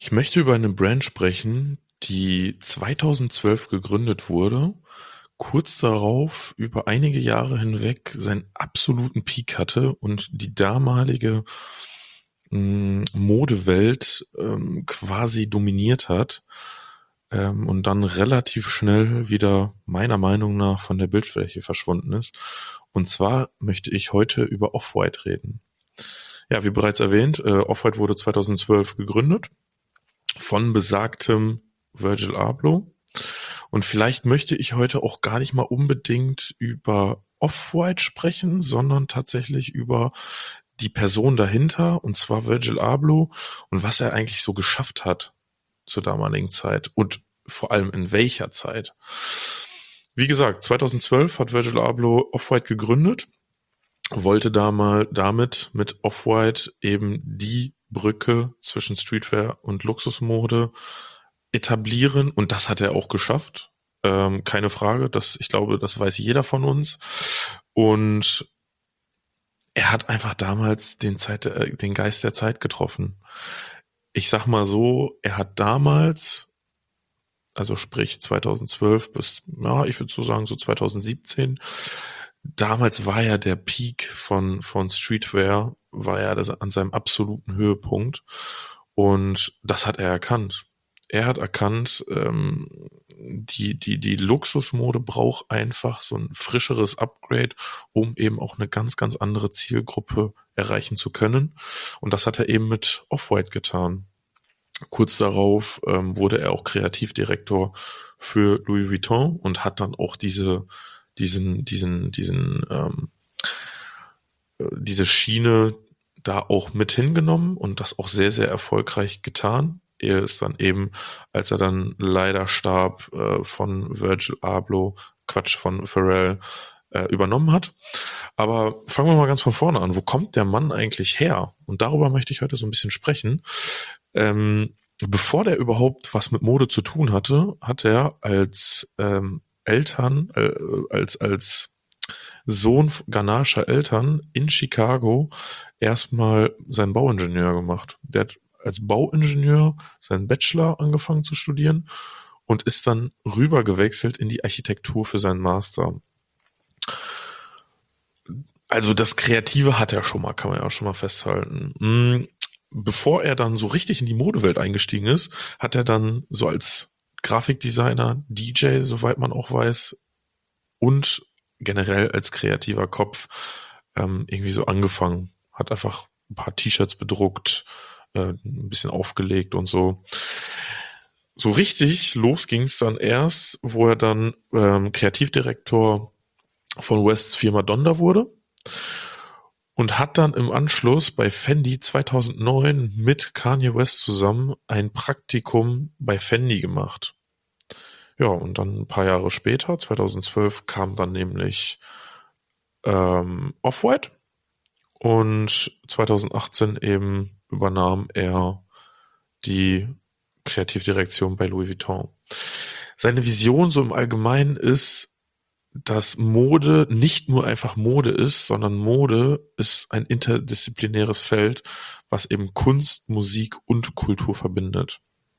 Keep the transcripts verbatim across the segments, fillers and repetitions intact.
Ich möchte über eine Brand sprechen, die zweitausendzwölf gegründet wurde, kurz darauf über einige Jahre hinweg seinen absoluten Peak hatte und die damalige mh, Modewelt ähm, quasi dominiert hat ähm, und dann relativ schnell wieder meiner Meinung nach von der Bildfläche verschwunden ist. Und zwar möchte ich heute über Off-White reden. Ja, wie bereits erwähnt, äh, Off-White wurde zweitausendzwölf gegründet von besagtem Virgil Abloh. Und vielleicht möchte ich heute auch gar nicht mal unbedingt über Off-White sprechen, sondern tatsächlich über die Person dahinter, und zwar Virgil Abloh und was er eigentlich so geschafft hat zur damaligen Zeit und vor allem in welcher Zeit. Wie gesagt, zweitausendzwölf hat Virgil Abloh Off-White gegründet, wollte da mal damit mit Off-White eben die Brücke zwischen Streetwear und Luxusmode etablieren, und das hat er auch geschafft. Ähm, keine Frage, das, ich glaube, das weiß jeder von uns. Und er hat einfach damals den Zeit, äh, den Geist der Zeit getroffen. Ich sag mal so, er hat damals, also sprich zweitausendzwölf bis, ja, ich würde so sagen, so zweitausendsiebzehn, damals war ja der Peak von, von Streetwear, war ja das an seinem absoluten Höhepunkt. Und das hat er erkannt. Er hat erkannt, ähm, die, die, die Luxusmode braucht einfach so ein frischeres Upgrade, um eben auch eine ganz, ganz andere Zielgruppe erreichen zu können. Und das hat er eben mit Off-White getan. Kurz darauf ähm, wurde er auch Kreativdirektor für Louis Vuitton und hat dann auch diese, diesen, diesen, diesen, ähm, diese Schiene da auch mit hingenommen und das auch sehr, sehr erfolgreich getan. Er ist dann eben, als er dann leider starb, äh, von Virgil Abloh, Quatsch, von Pharrell, äh, übernommen hat. Aber fangen wir mal ganz von vorne an. Wo kommt der Mann eigentlich her? Und darüber möchte ich heute so ein bisschen sprechen. Ähm, bevor der überhaupt was mit Mode zu tun hatte, hat er als ähm, Eltern, äh, als, als Sohn ghanaischer Eltern in Chicago erstmal seinen Bauingenieur gemacht. Der hat als Bauingenieur seinen Bachelor angefangen zu studieren und ist dann rüber gewechselt in die Architektur für seinen Master. Also das Kreative hat er schon mal, kann man ja auch schon mal festhalten. Bevor er dann so richtig in die Modewelt eingestiegen ist, hat er dann so als Grafikdesigner, D J, soweit man auch weiß, und generell als kreativer Kopf ähm, irgendwie so angefangen. Hat einfach ein paar T-Shirts bedruckt, äh, ein bisschen aufgelegt und so. So richtig los ging es dann erst, wo er dann ähm, Kreativdirektor von Wests Firma Donda wurde und hat dann im Anschluss bei Fendi zweitausendneun mit Kanye West zusammen ein Praktikum bei Fendi gemacht. Ja, und dann ein paar Jahre später, zweitausendzwölf, kam dann nämlich ähm, Off-White und zweitausendachtzehn eben übernahm er die Kreativdirektion bei Louis Vuitton. Seine Vision so im Allgemeinen ist, dass Mode nicht nur einfach Mode ist, sondern Mode ist ein interdisziplinäres Feld, was eben Kunst, Musik und Kultur verbindet.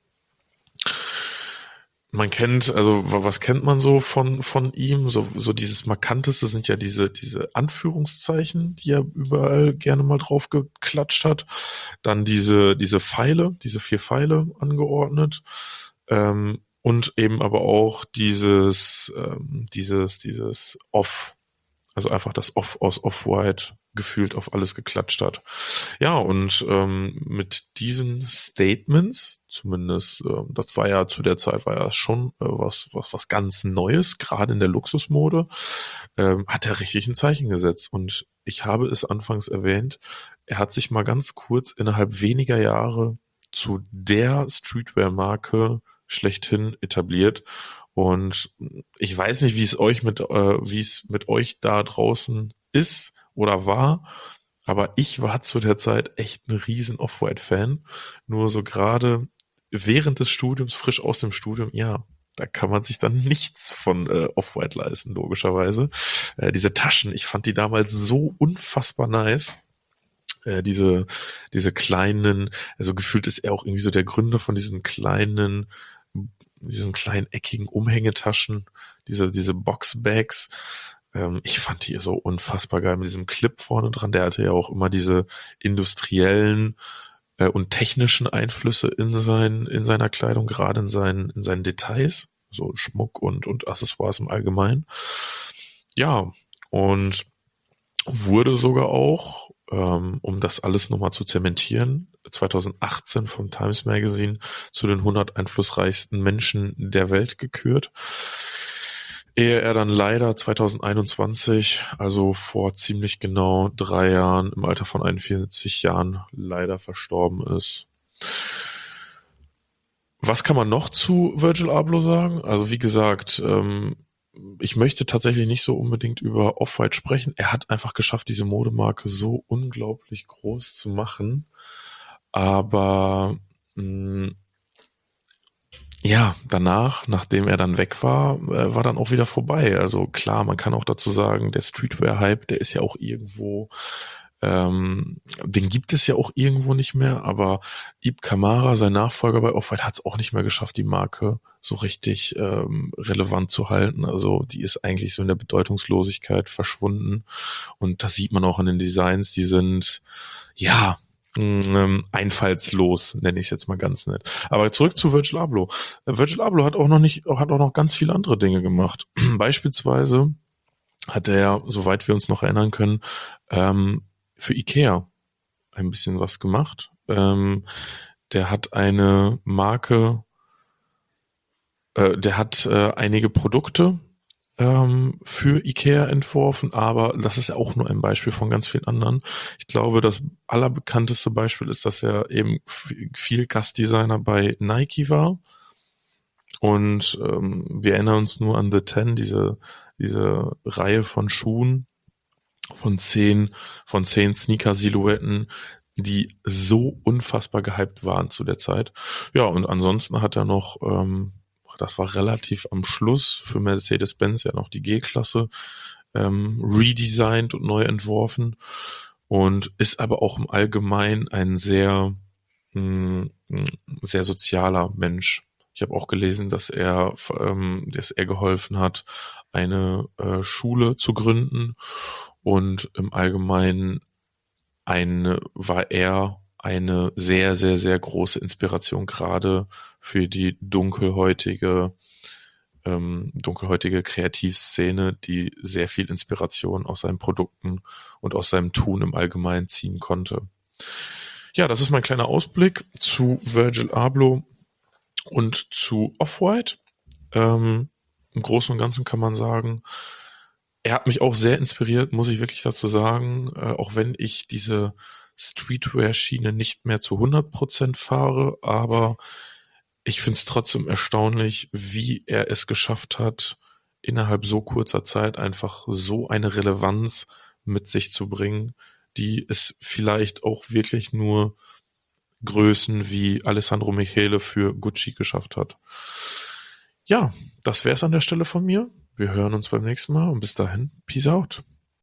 Man kennt, also was kennt man so von von ihm? So so dieses Markanteste sind ja diese diese Anführungszeichen, die er überall gerne mal drauf geklatscht hat. Dann diese diese Pfeile, diese vier Pfeile angeordnet. Ähm, und eben aber auch dieses ähm, dieses dieses Off, also einfach das Off aus Off-White gefühlt auf alles geklatscht hat. Ja, und ähm, mit diesen Statements, zumindest, ähm, das war ja zu der Zeit, war ja schon äh, was, was, was ganz Neues, gerade in der Luxusmode, ähm, hat er richtig ein Zeichen gesetzt. Und ich habe es anfangs erwähnt, er hat sich mal ganz kurz innerhalb weniger Jahre zu der Streetwear-Marke schlechthin etabliert. Und ich weiß nicht, wie es euch mit, äh, wie es mit euch da draußen ist oder war, aber ich war zu der Zeit echt ein riesen Off-White-Fan. Nur so gerade während des Studiums, frisch aus dem Studium, ja, da kann man sich dann nichts von äh, Off-White leisten, logischerweise. Äh, diese Taschen, ich fand die damals so unfassbar nice. Äh, diese, diese kleinen, also gefühlt ist er auch irgendwie so der Gründer von diesen kleinen, diesen kleinen eckigen Umhängetaschen, diese, diese Boxbags. Ähm, ich fand die so unfassbar geil mit diesem Clip vorne dran. Der hatte ja auch immer diese industriellen äh, und technischen Einflüsse in sein, in seiner Kleidung, gerade in seinen, in seinen Details, so Schmuck und, und Accessoires im Allgemeinen. Ja, und wurde sogar auch, ähm, um das alles nochmal zu zementieren, zwanzig achtzehn vom Times Magazine zu den hundert einflussreichsten Menschen der Welt gekürt. Ehe er dann leider zwanzig einundzwanzig, also vor ziemlich genau drei Jahren, im Alter von einundvierzig Jahren, leider verstorben ist. Was kann man noch zu Virgil Abloh sagen? Also wie gesagt, ähm, ich möchte tatsächlich nicht so unbedingt über Off-White sprechen. Er hat einfach geschafft, diese Modemarke so unglaublich groß zu machen. Aber mh, ja, danach, nachdem er dann weg war, äh, war dann auch wieder vorbei. Also klar, man kann auch dazu sagen, der Streetwear-Hype, der ist ja auch irgendwo, ähm, den gibt es ja auch irgendwo nicht mehr, aber Ib Kamara, sein Nachfolger bei Off-White, hat es auch nicht mehr geschafft, die Marke so richtig ähm, relevant zu halten. Also die ist eigentlich so in der Bedeutungslosigkeit verschwunden. Und das sieht man auch an den Designs, die sind, ja, ähm, einfallslos, nenne ich es jetzt mal ganz nett. Aber zurück zu Virgil Abloh. Äh, Virgil Abloh hat auch noch nicht, hat auch noch ganz viele andere Dinge gemacht. Beispielsweise hat er, soweit wir uns noch erinnern können, ähm, für Ikea ein bisschen was gemacht. Ähm, der hat eine Marke, äh, der hat äh, einige Produkte ähm, für Ikea entworfen, aber das ist ja auch nur ein Beispiel von ganz vielen anderen. Ich glaube, das allerbekannteste Beispiel ist, dass er eben viel Gastdesigner bei Nike war. Und ähm, wir erinnern uns nur an The Ten, diese, diese Reihe von Schuhen, von zehn, von zehn Sneaker-Silhouetten, die so unfassbar gehypt waren zu der Zeit. Ja, und ansonsten hat er noch, ähm, das war relativ am Schluss für Mercedes-Benz ja noch die G-Klasse ähm, redesigned und neu entworfen und ist aber auch im Allgemeinen ein sehr, mh, sehr sozialer Mensch. Ich habe auch gelesen, dass er, ähm, dass er geholfen hat, eine äh, Schule zu gründen und im Allgemeinen eine, war er eine sehr, sehr, sehr große Inspiration, gerade für die dunkelhäutige, ähm, dunkelhäutige Kreativszene, die sehr viel Inspiration aus seinen Produkten und aus seinem Tun im Allgemeinen ziehen konnte. Ja, das ist mein kleiner Ausblick zu Virgil Abloh und zu Off-White. Ähm, im Großen und Ganzen kann man sagen, er hat mich auch sehr inspiriert, muss ich wirklich dazu sagen, äh, auch wenn ich diese Streetwear-Schiene nicht mehr zu hundert Prozent fahre, aber ich finde es trotzdem erstaunlich, wie er es geschafft hat, innerhalb so kurzer Zeit einfach so eine Relevanz mit sich zu bringen, die es vielleicht auch wirklich nur Größen wie Alessandro Michele für Gucci geschafft hat. Ja, das wäre es an der Stelle von mir. Wir hören uns beim nächsten Mal und bis dahin, peace out.